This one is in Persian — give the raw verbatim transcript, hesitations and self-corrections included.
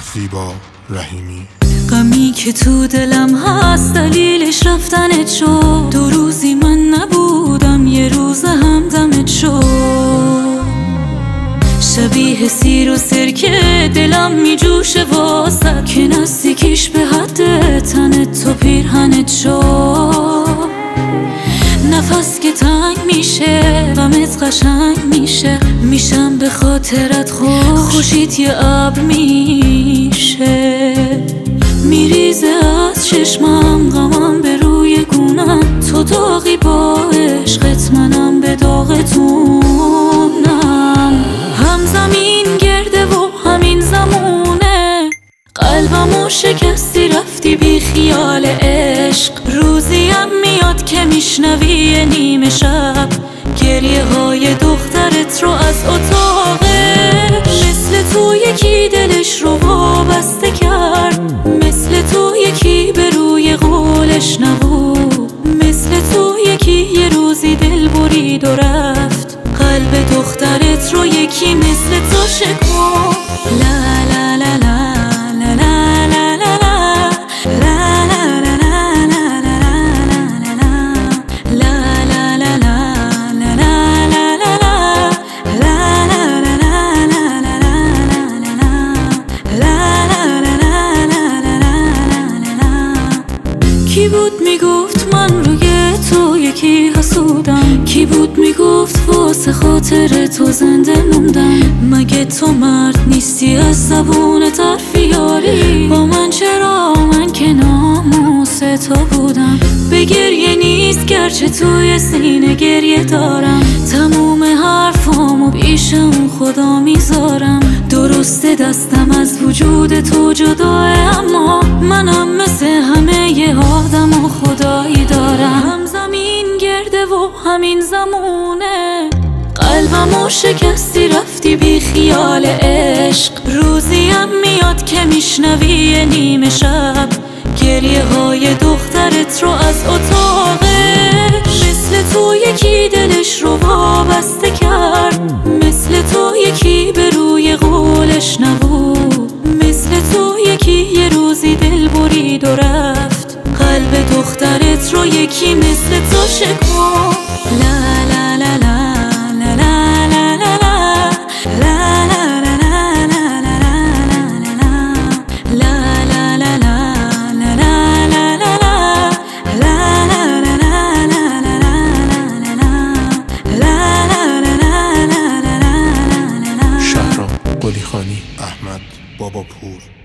زیبا رحیمی. غمی که تو دلم هست دلیلش رفتنت شد. دو روزی من نبودم یه روز همدمت شد. شبیه سیر و سرکه دلم می جوشه واسد که نزدیکیش به حد تنت تو پیرهنت شد. نفس که تنگ میشه غمت قشنگ میشه. میشم به خاطرت خوش خوشیت یه ابر میشه. میریزه از چشمم غمم به روی گونم. تو داغی با عشقت منم به داغتونم. هم زمین گرده و همین زمونه. قلبمو شکستی رفتی بی خیال عشق. روزیم میاد که میشنوی نیمه شب گریه های دخترت رو از اتاقش. مثل تو یکی دلش رو وابسته کرد. مثل تو یکی به روی قولش نبود. مثل تو یکی یه روزی دل برید و رفت. قلب دخترت رو یکی مثل تو شکفت. لا لا لا لا لا لا لا لا کی بود میگفت من روی تو یکی حسودم؟ کی بود میگفت واسه خاطر تو زنده موندم؟ مگه تو مرد نیستی از زبون حرفیاری؟ با من چرا من که ناموس تو بودم؟ به گریه نیست گرچه توی سینه گریه دارم. تموم حرفامو پیش اون خدا میذارم. درسته دستم از وجود تو جداه اما منم مثل همه ی آدم و خدایی دارم. هم زمین گرده و همین زمونه. قلبمو شکستی رفتی بی خیال عشق. روزیم میاد که میشنوی نیمه شب گریه های دخترت رو از اتاقش. مثل تو یکی دلش رو وابسته کرد. مثل تو یکی به روی قولش نبود. مثل تو یکی یه روزی دل برید و رفت. قلب دخترت رو یکی مثل تو شکفت. لا لا لا لا لا لا لا لا قلی خانی، احمد بابا پور.